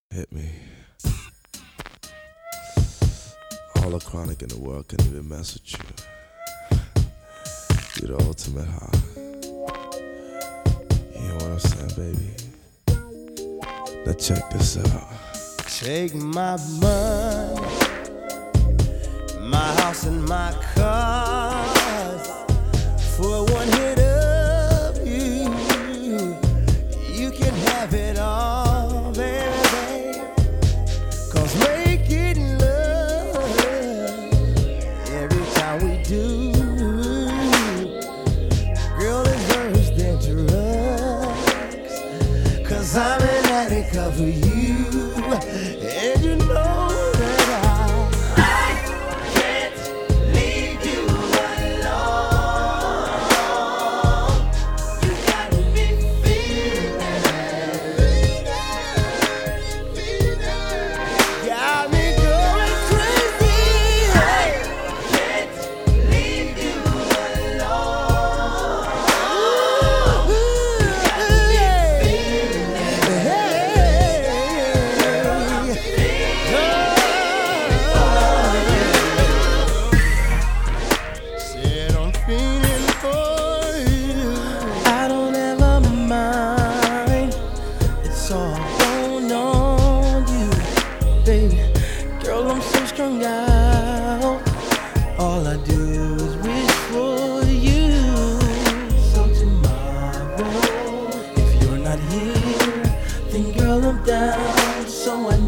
Hit me. All the chronic in the world can even mess with you. You're the ultimate high. You know what I'm saying, baby? Now check this out. Take my money, my house and my cars. For one hit of you, you can have it all, baby. 'Cause making love every time we do, girl, is worse than drugs. 'Cause I'm an addict of you, and you know that I can't leave you alone. You got me feeling, got me going crazy. I can't leave you alone. You got me said I'm feeling for you. I don't ever mind. It's all going on you, baby. Girl, I'm so strung out. All I do is wish for you. So tomorrow, if you're not here, then girl, I'm down. So I